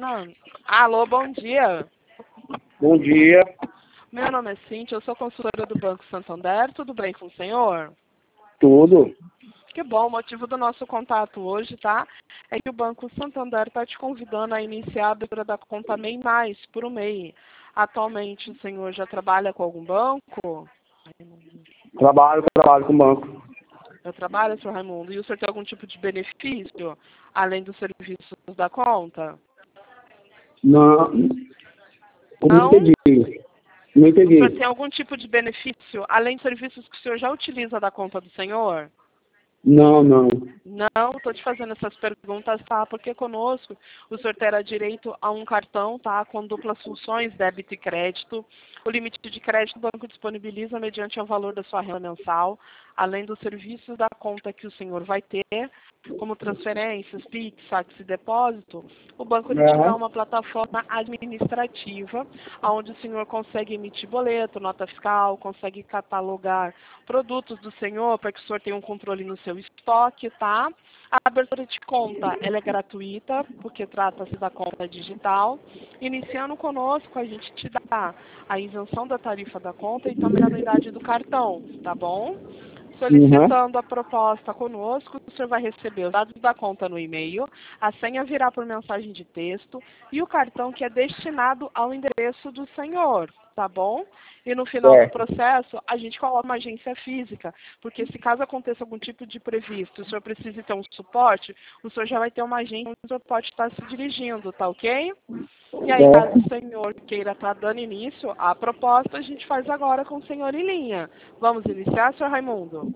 funcionando. Alô, bom dia. Bom dia. Meu nome é Cíntia, eu sou consultora do Banco Santander. Tudo bem com o senhor? Tudo. Que bom, o motivo do nosso contato hoje, tá? É que o Banco Santander está te convidando a iniciar a abertura da conta MEI Mais por um MEI. Atualmente o senhor já trabalha com algum banco? Trabalho com banco. Eu trabalho, senhor Raimundo. E o senhor tem algum tipo de benefício, além dos serviços da conta? Não. Não Não? entendi. Não O senhor entendi. tem algum tipo de benefício, além dos serviços que o senhor já utiliza da conta do senhor? Não, não. Não, estou te fazendo essas perguntas, tá? Porque conosco o senhor terá direito a um cartão, tá? Com duplas funções, débito e crédito. O limite de crédito o banco disponibiliza mediante o valor da sua renda mensal, além dos serviços da conta que o senhor vai ter, como transferências, PIX, saques e depósito. O banco ele te dá uma plataforma administrativa, onde o senhor consegue emitir boleto, nota fiscal, consegue catalogar produtos do senhor para que o senhor tenha um controle no seu estoque, tá? A abertura de conta, ela é gratuita, porque trata-se da conta digital. Iniciando conosco, a gente te dá a isenção da tarifa da conta e também a anuidade do cartão, tá bom? Solicitando a proposta conosco, o senhor vai receber os dados da conta no e-mail, a senha virá por mensagem de texto e o cartão que é destinado ao endereço do senhor, tá bom? E no final do processo, a gente coloca uma agência física, porque se caso aconteça algum tipo de previsto, o senhor precise ter um suporte, o senhor já vai ter uma agência onde o senhor pode estar se dirigindo, tá ok? E aí, caso o senhor queira estar dando início à proposta, a gente faz agora com o senhor em linha. Vamos iniciar, senhor Raimundo?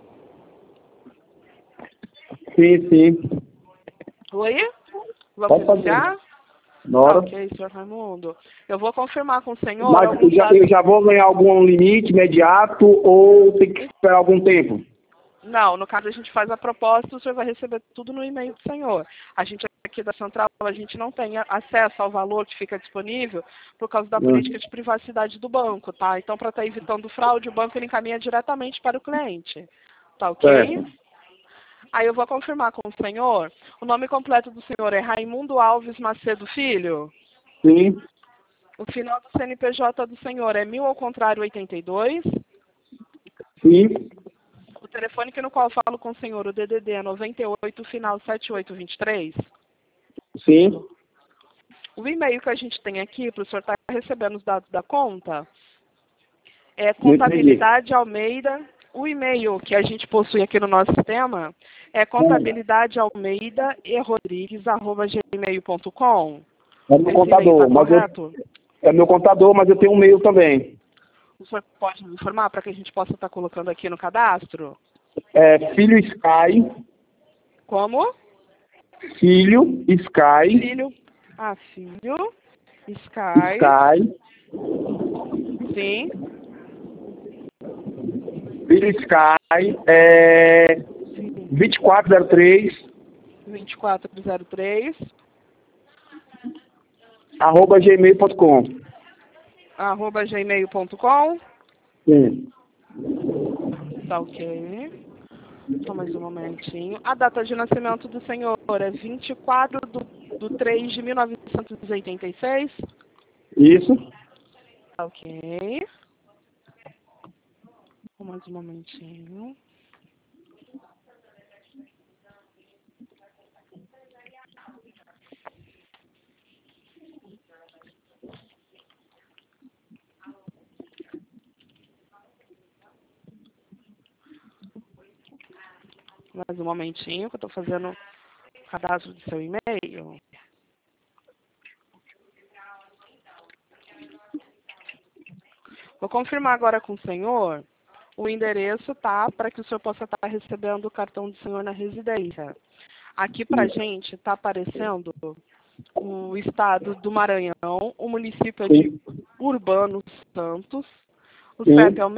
Sim, sim. Oi? Vamos Pode iniciar? fazer. Bora. Ok, senhor Raimundo. Eu vou confirmar com o senhor Mas alguns eu já vou ganhar algum limite imediato ou tem que esperar algum tempo? Não, no caso a gente faz a proposta, o senhor vai receber tudo no e-mail do senhor. A gente aqui da Central, a gente não tem acesso ao valor que fica disponível por causa da política de privacidade do banco, tá? Então, para estar evitando fraude, o banco ele encaminha diretamente para o cliente. Tá ok? Certo. Aí eu vou confirmar com o senhor. O nome completo do senhor é Raimundo Alves Macedo Filho? Sim. O final do CNPJ do senhor é 1000 ao contrário 82? Sim. O telefone que no qual eu falo com o senhor, o DDD é 98, final 7823? Sim. O e-mail que a gente tem aqui, para o senhor estar recebendo os dados da conta, é Contabilidade Almeida. O e-mail que a gente possui aqui no nosso sistema é Contabilidade Almeida e Rodrigues@gmail.com. É meu Esse e-mail está contador, correto? é meu contador, mas eu tenho um e-mail também. O senhor pode me informar para que a gente possa estar colocando aqui no cadastro? É Filho Sky. Como? Filho Sky. Filho. Ah, filho. Sky. Sky. Sim. Filho Sky. 2403. 2403. @gmail.com. @gmail.com. Sim. Tá ok. Só mais um momentinho. A data de nascimento do senhor é 24 de 3 de 1986. Isso. Tá ok. Só mais um momentinho. Mais um momentinho que eu estou fazendo o cadastro do seu e-mail. Vou confirmar agora com o senhor o endereço, tá? Para que o senhor possa estar recebendo o cartão do senhor na residência. Aqui pra gente está aparecendo o estado do Maranhão, o município é de Urbano Santos, o CEP é o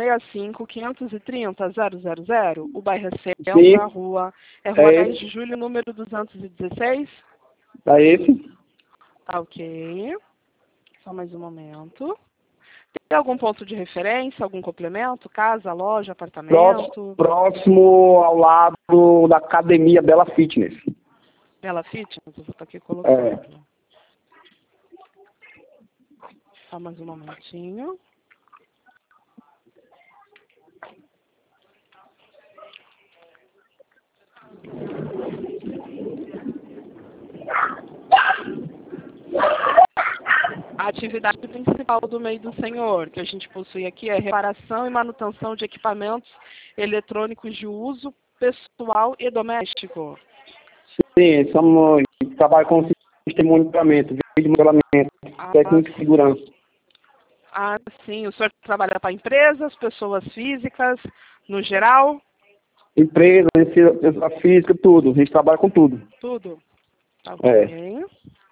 65-530-000, o bairro é Centro, a rua é Rua 10 de Julho, número 216. Tá esse? Tá ok. Só mais um momento. Tem algum ponto de referência, algum complemento? Casa, loja, apartamento? Próximo ao lado da academia Bela Fitness. Bela Fitness, eu vou estar aqui colocando. Só mais um momentinho. A atividade principal do MEI do Senhor, que a gente possui aqui, é reparação e manutenção de equipamentos eletrônicos de uso pessoal e doméstico. Sim, trabalho com sistema de monitoramento, vídeo monitoramento, técnico de segurança. Ah, sim. O senhor trabalha para empresas, pessoas físicas, no geral? Empresa, pessoa física, tudo. A gente trabalha com tudo. Tudo? Tá É. bem.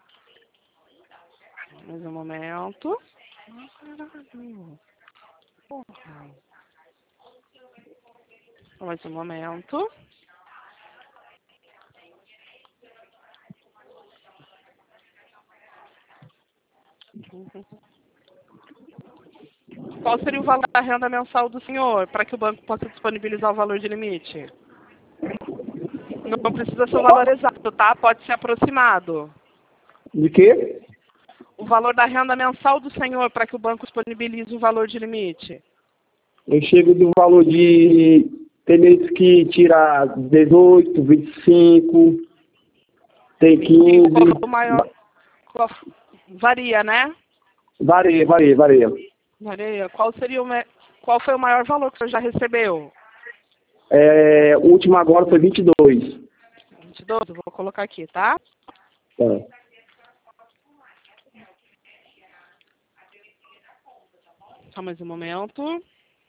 Mais um momento. Mais um momento. Qual seria o valor da renda mensal do senhor, para que o banco possa disponibilizar o valor de limite? Não precisa ser o valor exato, tá? Pode ser aproximado. De quê? O valor da renda mensal do senhor, para que o banco disponibilize o valor de limite. Eu chego do valor de... Tem meses que tira 18, 25, tem 15... Qual foi o maior... Varia, né? Varia. Varia. Qual foi o maior valor que o senhor já recebeu? O último agora foi 22. 22, eu vou colocar aqui, tá? É. Só mais um momento.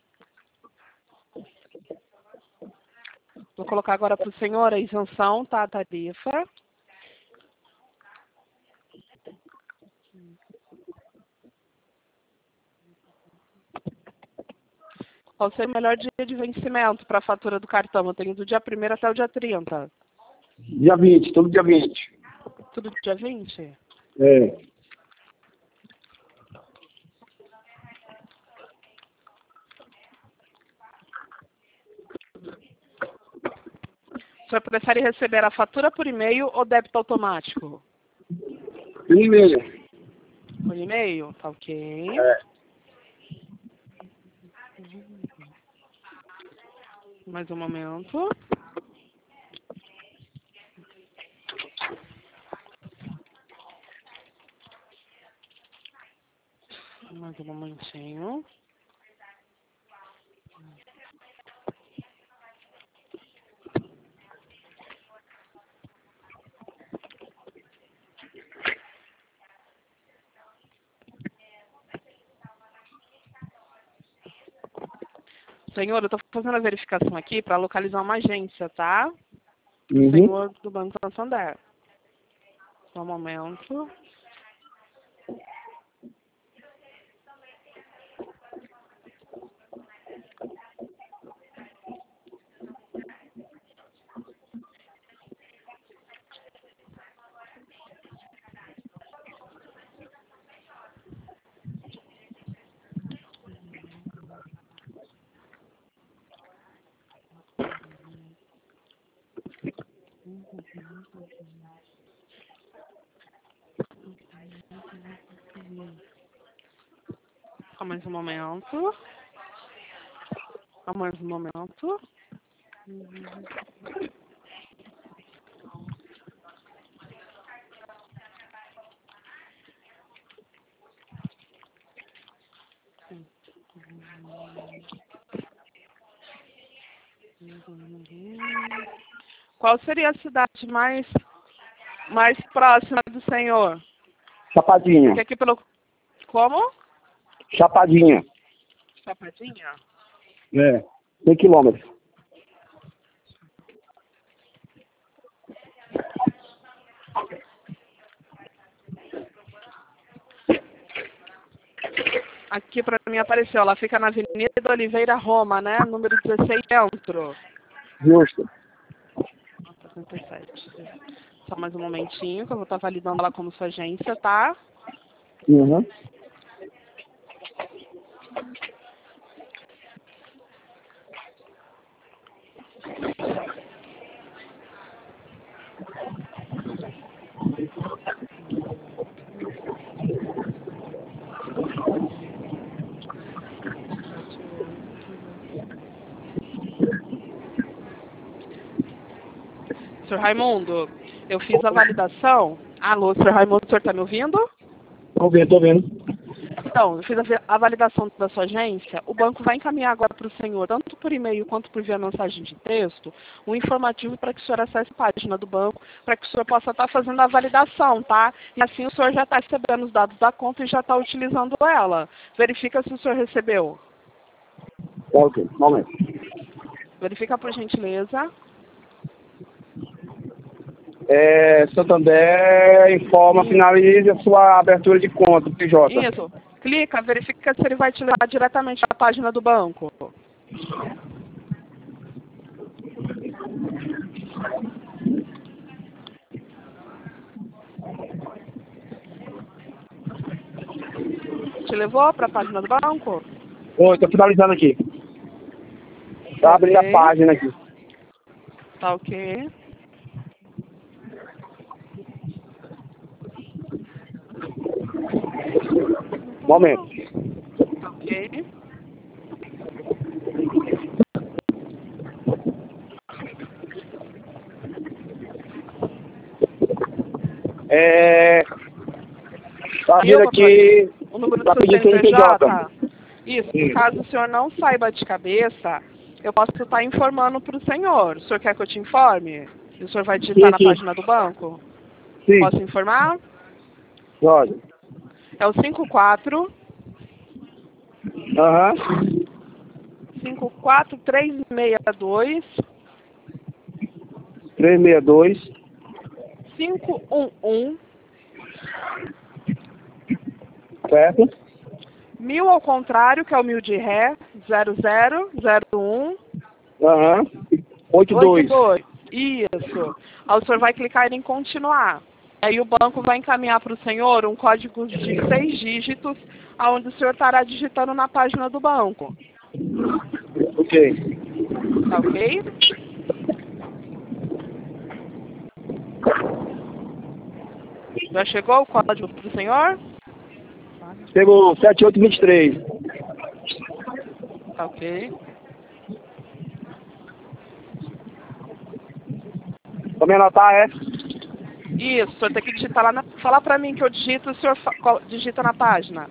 Vou colocar agora para o senhor a isenção, tá? A tarifa. Qual seria o melhor dia de vencimento para a fatura do cartão? Eu tenho do dia 1º até o dia 30. Dia 20, todo dia 20. Tudo dia 20? É. O senhor prefere receber a fatura por e-mail ou débito automático? Por e-mail. Por e-mail? Tá ok. É. Mais um momento. Mais um momentinho. Senhor, eu estou fazendo a verificação aqui para localizar uma agência, tá? Uhum. Senhor do Banco Santander. Só um momento. Só mais um momento. Só mais um momento. Qual seria a cidade mais próxima do senhor? Chapadinha. Porque aqui pelo... Como? Chapadinha. Chapadinha? É. 100 quilômetros. Aqui para mim apareceu. Ela fica na Avenida Oliveira, Roma, né? Número 16, centro. Justo. 67. Só mais um momentinho, que eu vou estar validando ela como sua agência, tá? Uhum. Sr. Raimundo, eu fiz a validação. Alô, Sr. Raimundo, o senhor está me ouvindo? Tô vendo. Então, eu fiz a validação da sua agência. O banco vai encaminhar agora para o senhor, tanto por e-mail quanto por via mensagem de texto, um informativo para que o senhor acesse a página do banco, para que o senhor possa estar fazendo a validação, tá? E assim o senhor já está recebendo os dados da conta e já está utilizando ela. Verifica se o senhor recebeu. Ok, momento. Verifica por gentileza. Santander informa, finalize a sua abertura de conta, PJ. Isso. Clica, verifica se ele vai te levar diretamente à página do banco. Te levou para a página do banco? Oi, tô finalizando aqui. Tá abrindo a página aqui. Tá ok. Momento. Ok. Tá vindo aqui. O número Tá do seu pedindo CNPJ? Isso. Sim. Caso o senhor não saiba de cabeça, eu posso estar informando para o senhor. O senhor quer que eu te informe? E o senhor vai digitar na página do banco? Sim. Posso informar? Pode. É o 54 Aham. 54362 362 511 certo? 1000 ao contrário, que é o 1000 de ré, 0001 Aham. 82. Isso. Aí o senhor vai clicar em continuar. Aí o banco vai encaminhar para o senhor um código de 6 dígitos, onde o senhor estará digitando na página do banco. Ok. Tá ok? Já chegou o código para o senhor? Chegou 7823. Tá ok. Pra me anotar, Isso, o senhor tem que digitar lá Fala para mim que eu digito, o senhor digita na página.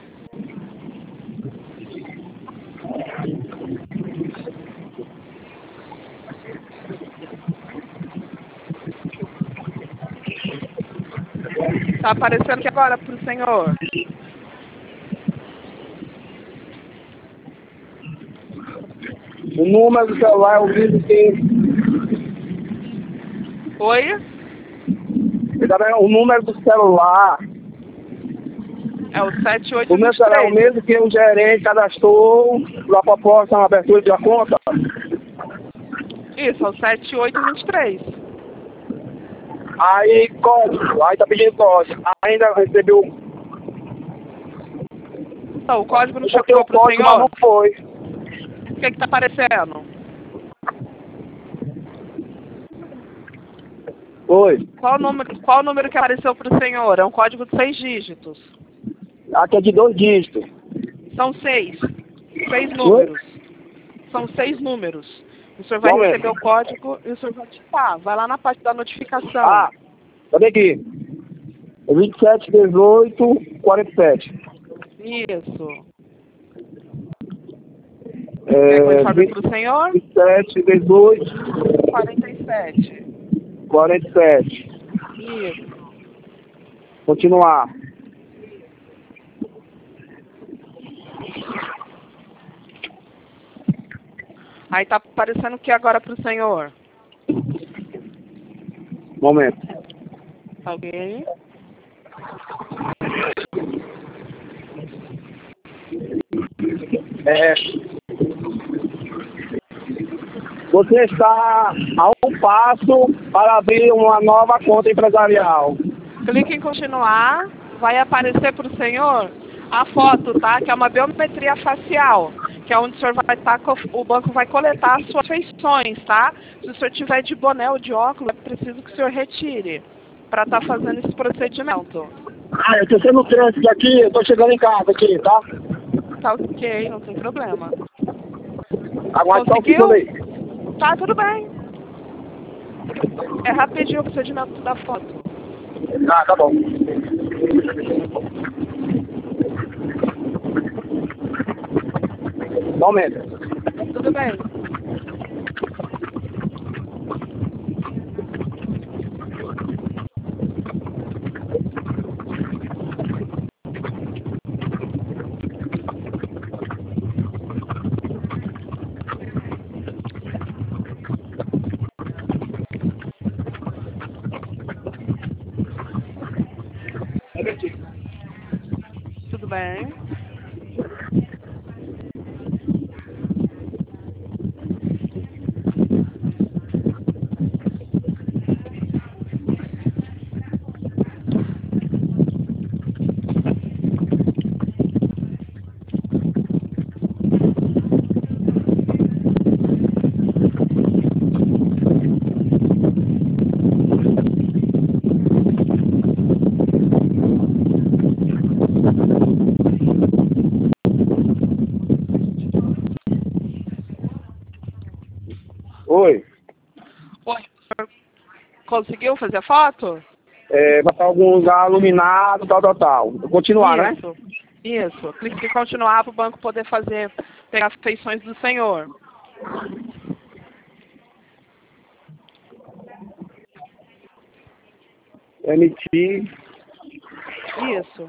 Tá aparecendo aqui agora pro senhor. O número do celular é o mesmo que... Oi? O número do celular... É o O meu celular é o 7823. mesmo que o gerente cadastrou para a proposta, uma abertura de uma conta. Isso, é o 7823. Aí, código. Aí tá pedindo código. Ainda recebeu... Então, o código não Botei chegou o pro código, mas senhor? não foi. O que tá aparecendo? Foi. Qual o número que apareceu pro senhor? É um código de 6 dígitos. Aqui é de 2 dígitos. São 6. 6 números. São 6 números. O senhor vai Momento. receber o código e o senhor vai digitar. Vai lá na parte da notificação. Ah, cadê aqui? 27, 18, 47. Isso. Quer que eu informe pro senhor? 27, 18, 47. 47. Isso. Continuar. Aí tá aparecendo o que agora pro senhor? Momento. Ok. Você está a um passo para abrir uma nova conta empresarial. Clique em continuar. Vai aparecer pro senhor a foto, tá? Que é uma biometria facial. Que é onde o senhor vai estar, o banco vai coletar as suas feições, tá? Se o senhor tiver de boné ou de óculos, é preciso que o senhor retire para estar fazendo esse procedimento. Ah, eu tô sendo trânsito aqui, eu tô chegando em casa aqui, tá? Tá ok, não tem problema. Aguarde só um Conseguiu? segundo aí. Tá, tudo bem. É rapidinho o procedimento da foto. Ah, tá bom. Momento. Tudo bem. Tudo bem. Oi. Oi, conseguiu fazer a foto? Botar algum lugar iluminado, tal. Continuar, né? Isso. Isso. Clique em continuar para o banco poder pegar as feições do senhor. Emitir. Isso.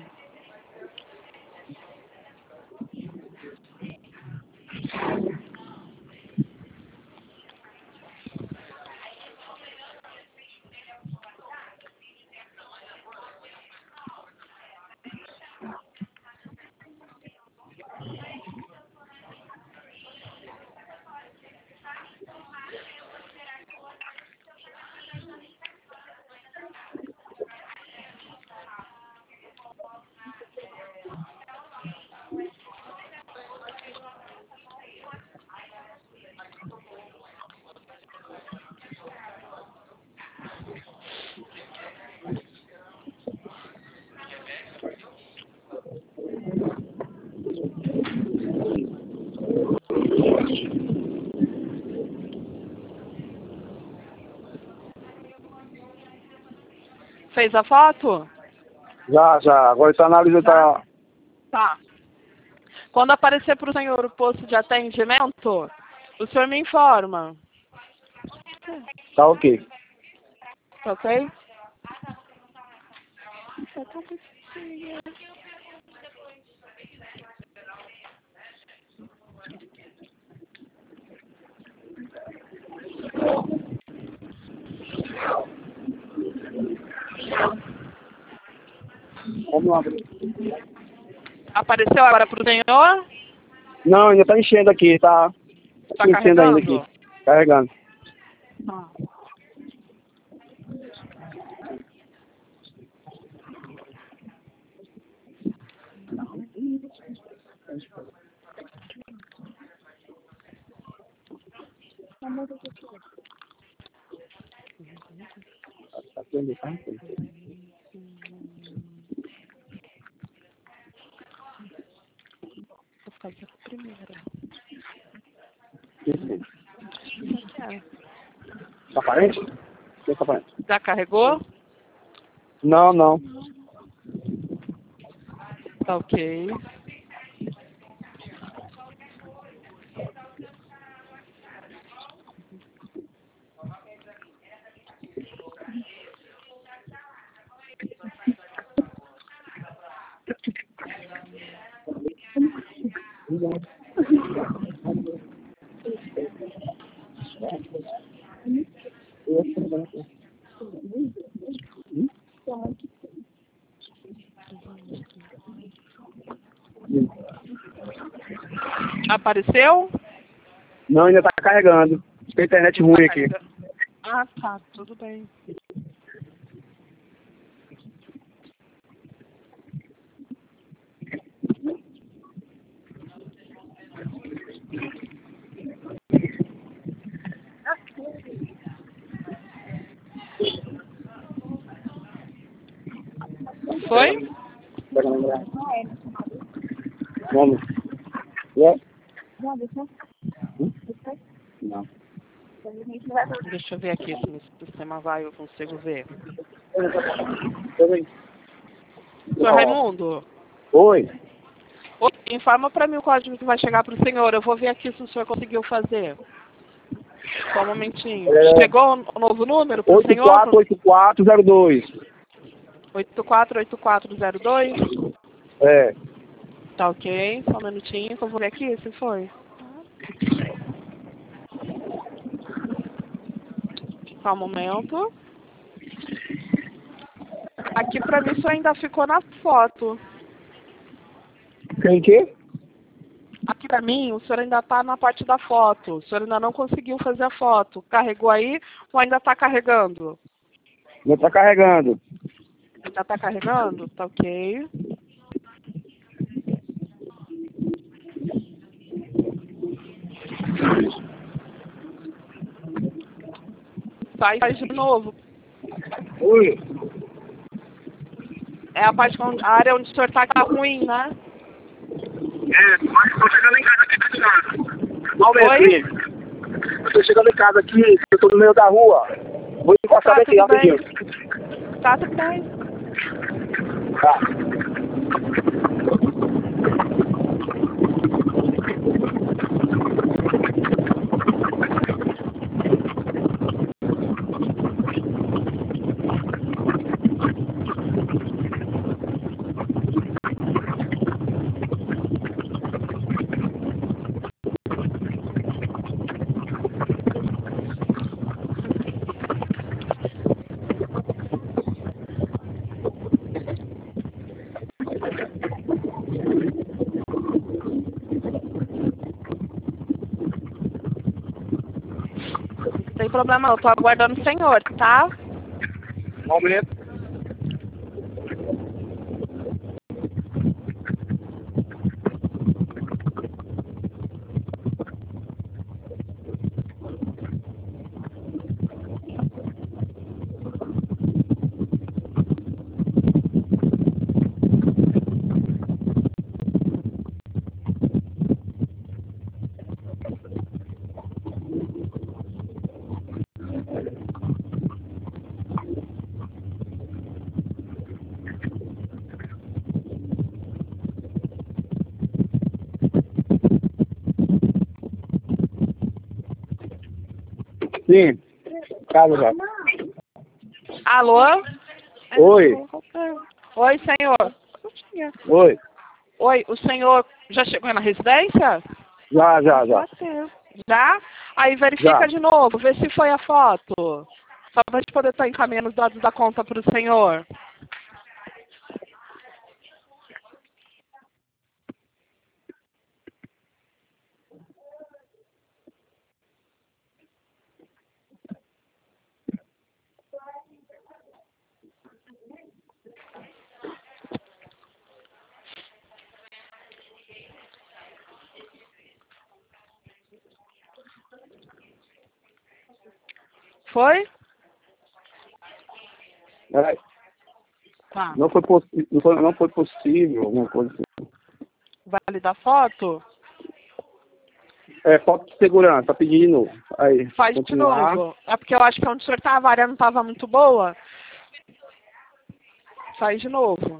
Fez a foto? Já. Agora essa análise tá... Tá. Quando aparecer para o senhor o posto de atendimento, o senhor me informa. Tá ok. Ok? Vamos lá. Apareceu agora para o senhor? Não, ainda tá enchendo aqui, tá Está enchendo ainda carregando? aqui. Carregando. Vou fazer a primeira. Tá aparente? Tá aparente? Já carregou? Não. Tá ok. Apareceu? Não, ainda tá carregando. Tem internet ruim aqui. Ah, tá. Tudo bem. Foi? Vamos. É? Não. Deixa eu ver aqui se no sistema vai, eu consigo ver. Senhor Raimundo? Oi. Oi, informa para mim o código que vai chegar para o senhor. Eu vou ver aqui se o senhor conseguiu fazer. Só um momentinho. Chegou o novo número para o senhor? 848402. 848402? É. Tá ok. Só um minutinho que eu vou ver aqui se foi. Só um momento. Aqui para mim isso ainda ficou na foto. Tem que? Aqui para mim o senhor ainda está na parte da foto. O senhor ainda não conseguiu fazer a foto. Carregou aí ou ainda está carregando? Não está carregando. Ainda está carregando? Tá ok. Faz de novo. Oi. É a parte a área onde o senhor está que tá ruim, né? Mas estou chegando em casa aqui. Oi? Estou chegando em casa aqui, eu estou no meio da rua. Vou encostar Tá daqui tudo bem. rapidinho. Tá tudo bem. Tá. Não tem problema, eu tô aguardando o senhor, tá? Momento. Sim. Casa já. Alô? Oi. Oi, senhor. Oi. Oi, o senhor já chegou na residência? Já. Já? Aí verifica Já. de novo, vê se foi a foto. Só pra gente poder estar encaminhando os dados da conta pro senhor. Foi? Peraí. Tá. Não foi possível, alguma coisa assim. Valida a foto? É, falta de segurança, pedir de novo. Aí, Faz de continuar. novo. É porque eu acho que onde o senhor estava, a área não estava muito boa. Faz de novo.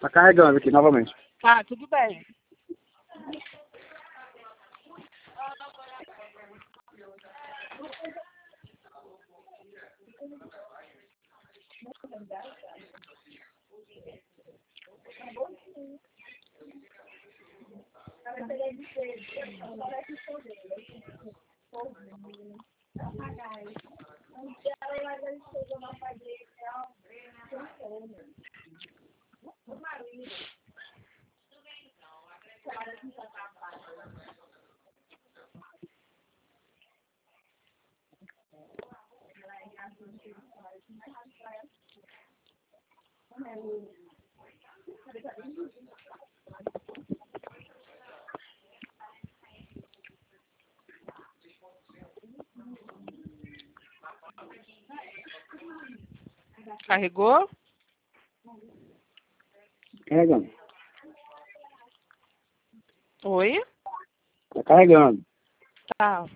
Tá carregando aqui novamente. Tá, tudo bem. Carregou? Carregando. Oi? Tá carregando. Tá.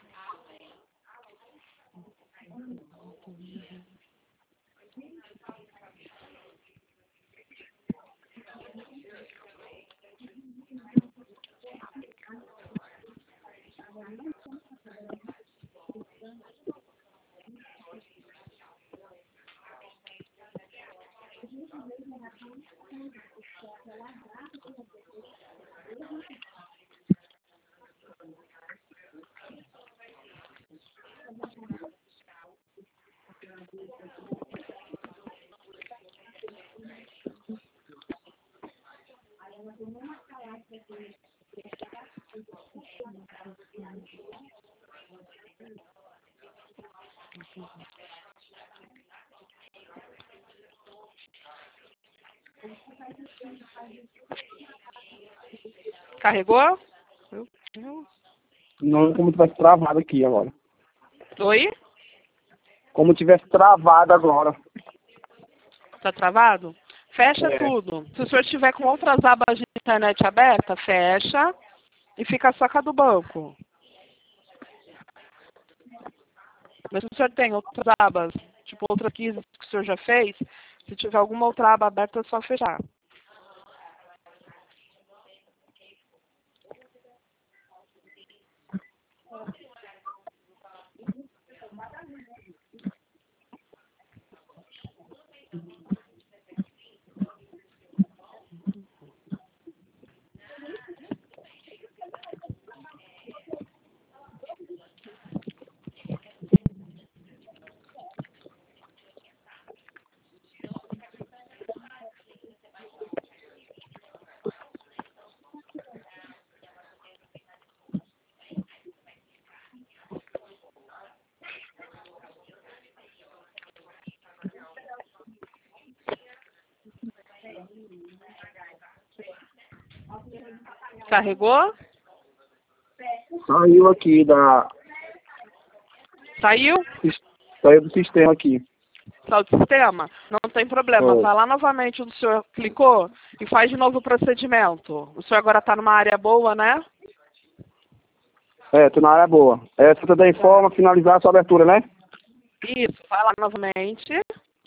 Carregou? Não como tivesse travado aqui agora. Oi? Como tivesse travado agora. Tá travado? Fecha É. tudo. Se o senhor estiver com outras abas de internet aberta, fecha e fica só com a do banco. Mas se o senhor tem outras abas, tipo outras que o senhor já fez, se tiver alguma outra aba aberta, é só fechar. Carregou? Saiu aqui Saiu? Saiu do sistema aqui. Saiu do sistema? Não tem problema. Foi. Vai lá novamente onde o senhor clicou e faz de novo o procedimento. O senhor agora está numa área boa, né? É, tô na área boa. Essa tá da informa, finalizar a sua abertura, né? Isso, vai lá novamente.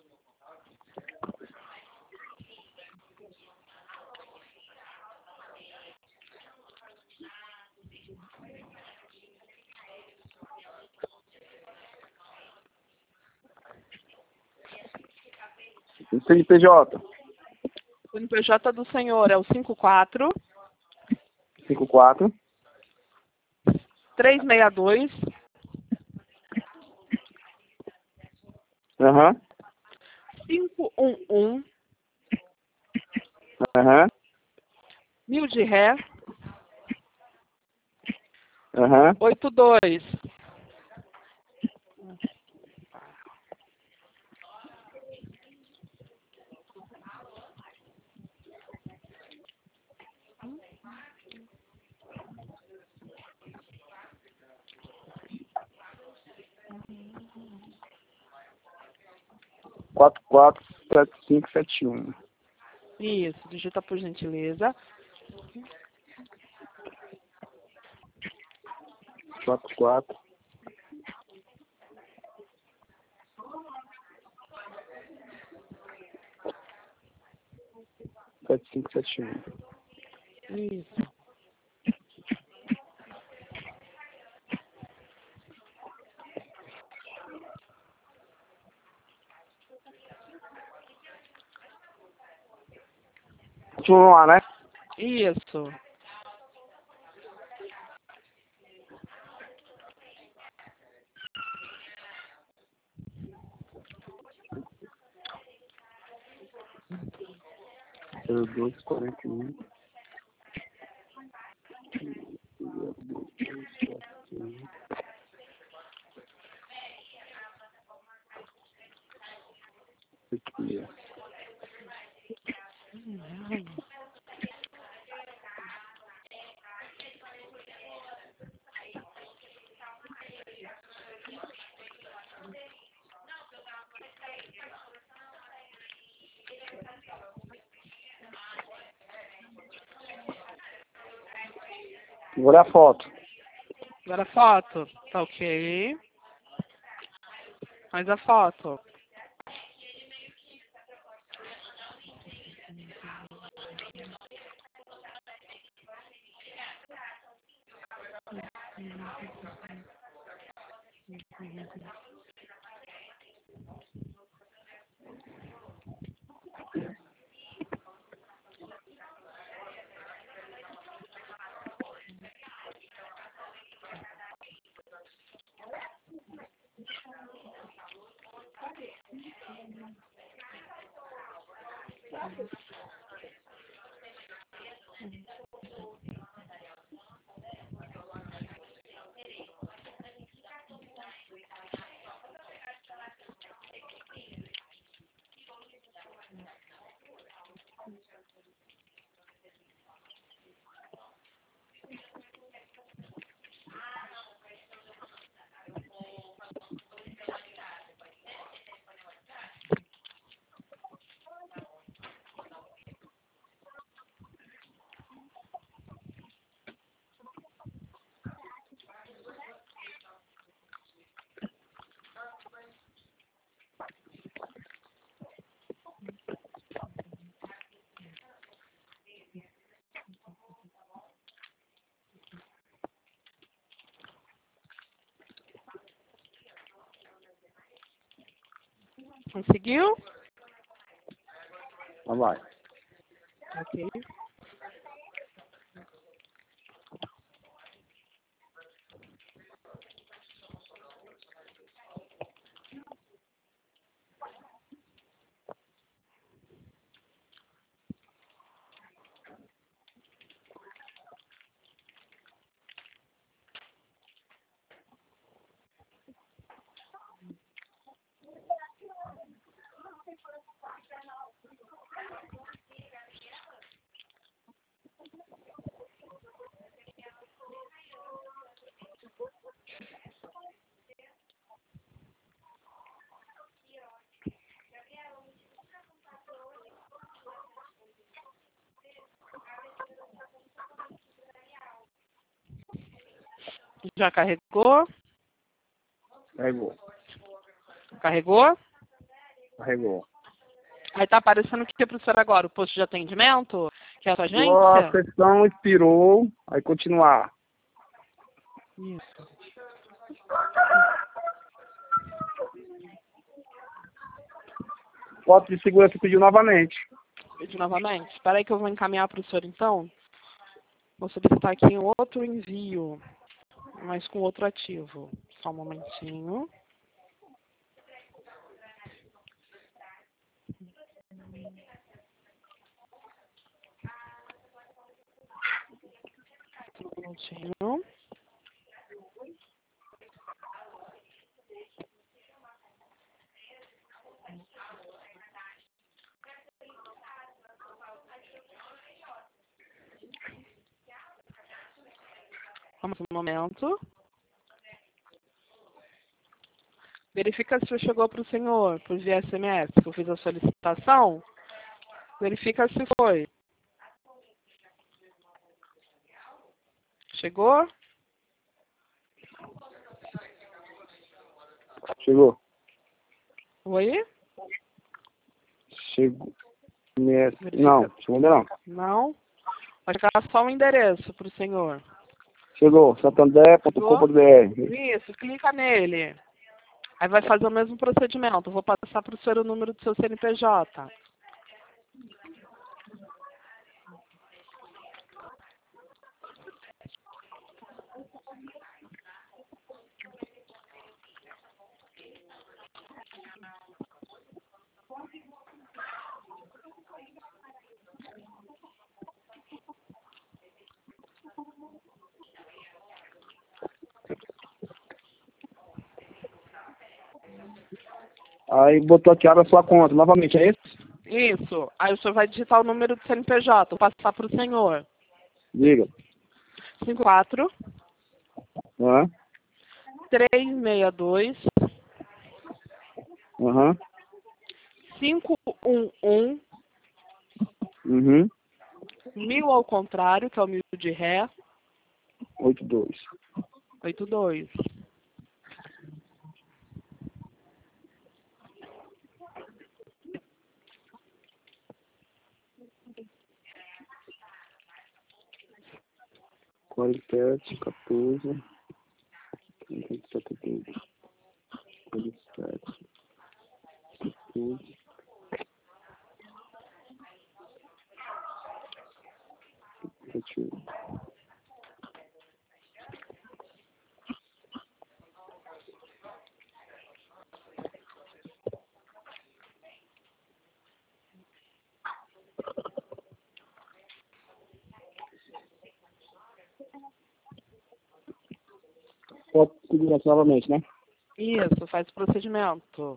CNPJ. O NPJ do senhor é o 54 54. 362 Aham. 511 Aham. 1000 de ré Aham. 82. Quatro quatro 7571. Isso, digita por gentileza. 44. 7571. Isso. Continua lá, né? Isso. Zero 241. Aqui, ó. Agora a foto. Agora a foto. Tá ok. Mais a foto. Conseguiu? Então vai. Ok. Já carregou? Carregou. Carregou? Carregou. Aí tá aparecendo o que, professor, agora? O posto de atendimento? Que é a sua A agência? sessão expirou, aí continuar. Isso. Foto de segurança pediu novamente. Pedi novamente. Espera aí que eu vou encaminhar para o senhor, então. Vou solicitar aqui um outro envio, mas com outro ativo. Só um momentinho. Só um minutinho. Vamos um momento. Verifica se chegou para o senhor, por via SMS, que eu fiz a solicitação. Verifica se foi. Chegou? Chegou. Oi? Chegou. Não, chegou ainda não. Não? Vai chegar só o endereço para o senhor. Chegou, santander.com.br. Isso, clica nele. Aí vai fazer o mesmo procedimento. Eu vou passar para o senhor o número do seu CNPJ. Aí botou aqui, abre a sua conta. Novamente, é isso? Isso. Aí o senhor vai digitar o número do CNPJ. Vou passar para o senhor. Diga. 54 Aham. 362 Aham. 511 Uhum. 1000 ao contrário, que é o 1000 de ré, 82. 82. Quarenta e sete, 14. 77. 47. 15. Pode segurança novamente, né? Isso, faz o procedimento.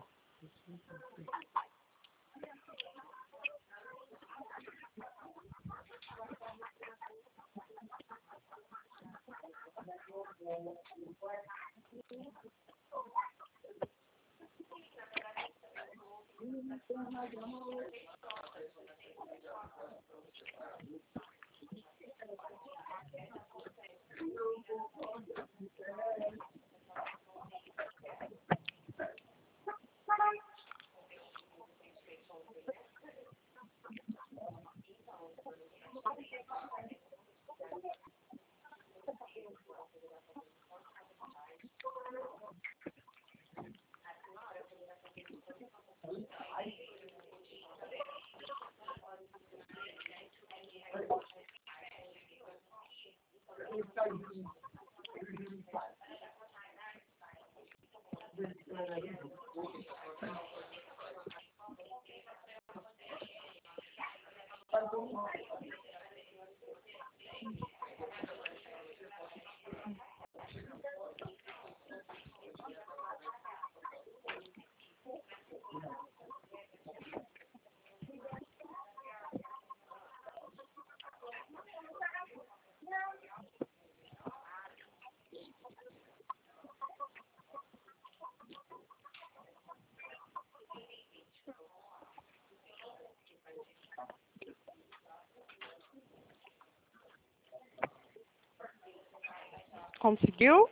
Conseguiu?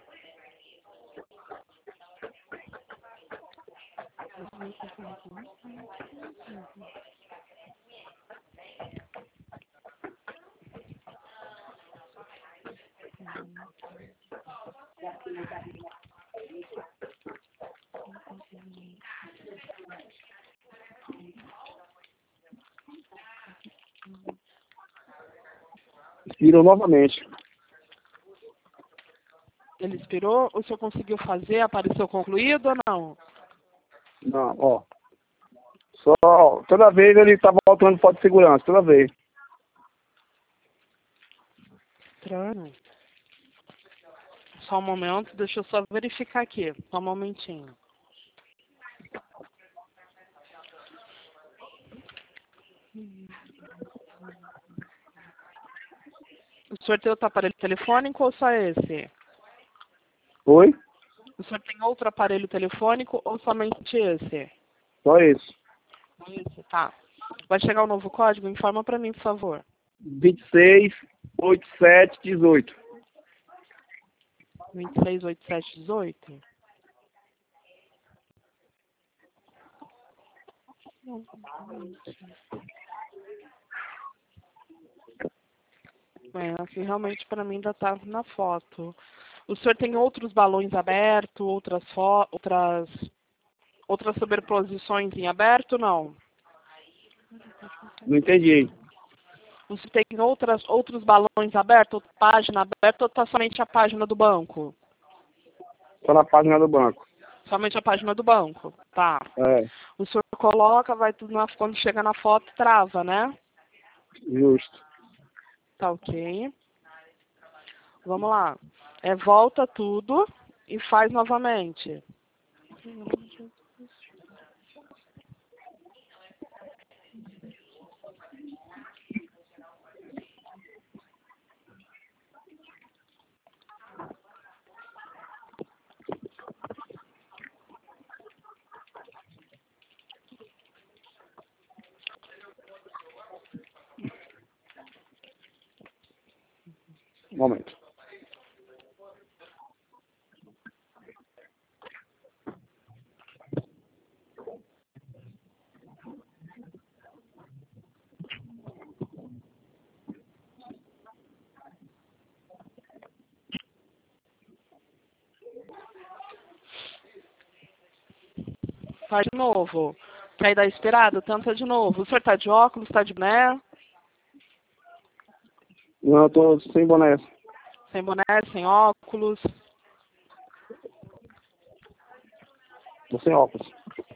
Expirou novamente. Ele expirou? O senhor conseguiu fazer? Apareceu concluído ou não? Não, ó. Só, toda vez ele tá voltando foto de segurança, toda vez. Estranho. Só um momento, deixa eu só verificar aqui. Só um momentinho. O senhor tem outro aparelho telefônico ou só esse? Oi? O senhor tem outro aparelho telefônico ou somente esse? Só isso. Esse, tá. Vai chegar o novo código? Informa para mim, por favor. 26, 87, 18. 268718? Aqui realmente para mim ainda está na foto. O senhor tem outros balões abertos, outras sobreposições em aberto, não? Não entendi. O senhor tem outros balões abertos, outra página aberta, ou está somente a página do banco? Só na página do banco. Somente a página do banco, tá. É, O senhor coloca, vai tudo quando chega na foto, trava, né? justo. Tá ok. Vamos lá. Volta tudo e faz novamente. Um momento. Faz de novo. Quer dar esperado? Tenta de novo. O senhor tá de óculos, tá de boné? Não, eu tô sem boné. Sem boné, sem óculos? Tô sem óculos.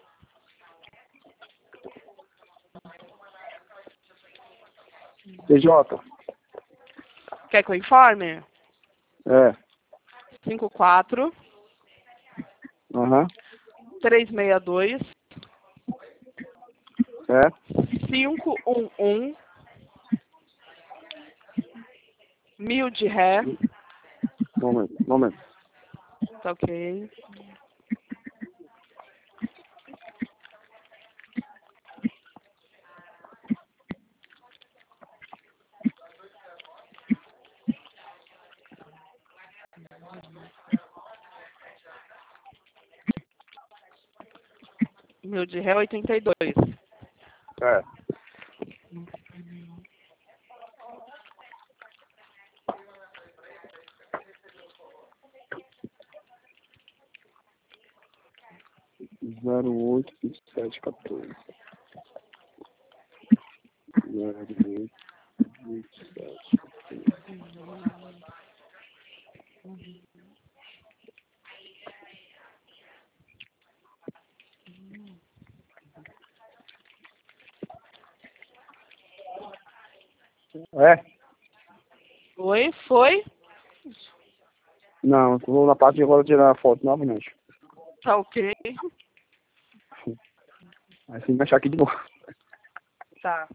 TJ. Quer que eu informe? É. 54 Aham. 362 É. 511 1000 de ré. Momento. Tá ok. Mil de ré 82. É. Zero oito 2714. 08 27. É? Oi, foi? Não, eu vou na parte de agora tirar a foto novamente. Tá ok. Aí você tem que achar aqui de novo. Tá.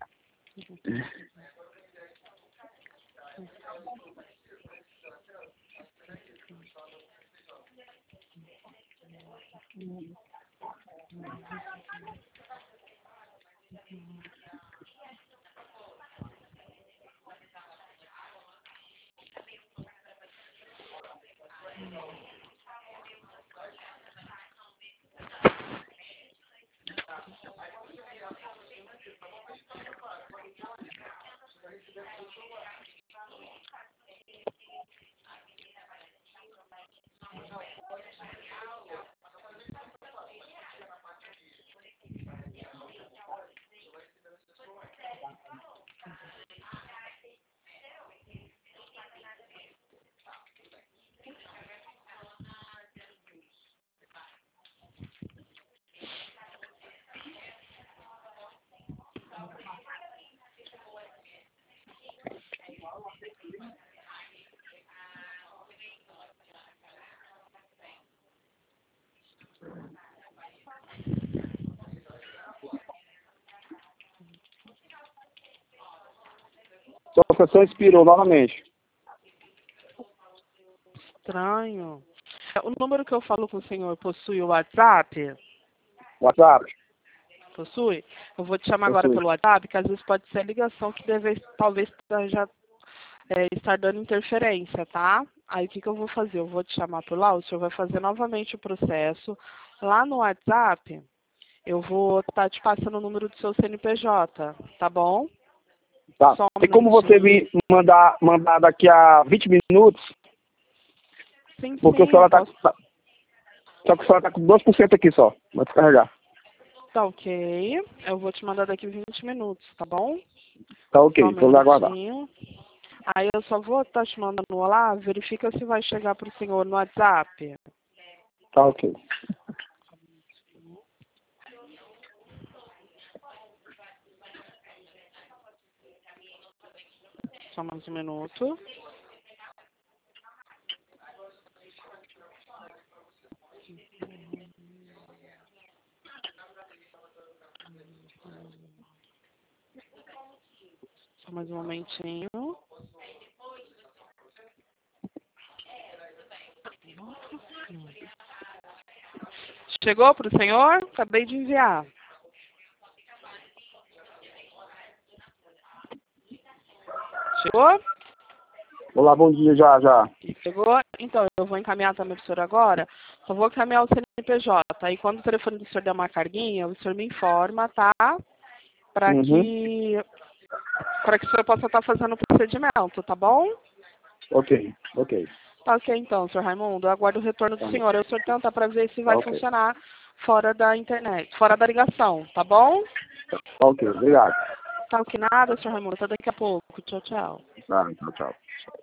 Sua sessão expirou novamente. Estranho. O número que eu falo com o senhor possui o WhatsApp? WhatsApp? Possui? Eu vou te chamar agora Possui. pelo WhatsApp, que às vezes pode ser a ligação que talvez já estar dando interferência, tá? Aí o que eu vou fazer? Eu vou te chamar por lá, o senhor vai fazer novamente o processo. Lá no WhatsApp, eu vou estar te passando o número do seu CNPJ, tá bom? Tá. Só um Tem como você minutinho. me mandar daqui a 20 minutos? Sim, Porque o sim, celular eu tá, posso. só que o celular tá com 2% aqui só. Vai descarregar. Tá ok. Eu vou te mandar daqui 20 minutos, tá bom? Tá Só ok, um vou lhe aguardar. minutinho. Aí eu só vou estar te mandando olá, verifica se vai chegar pro senhor no WhatsApp. Tá ok. Só mais um minuto. Só mais um momentinho. Chegou pro senhor? Acabei de enviar. Chegou? Olá, bom dia, já. Chegou? Então, eu vou encaminhar também pro senhor agora. Só vou encaminhar o CNPJ. Aí, quando o telefone do senhor der uma carguinha, o senhor me informa, tá? Para Uhum. que o senhor possa estar fazendo o procedimento, tá bom? Ok. Tá ok, então, senhor Raimundo. Eu aguardo o retorno do Tá, senhor. O senhor tenta para ver se tá vai ok. funcionar fora da internet, fora da ligação, tá bom? Tá ok, obrigado. Tá ok, nada, senhor Raimundo. Até daqui a pouco. Tchau, tchau. Tá, tchau.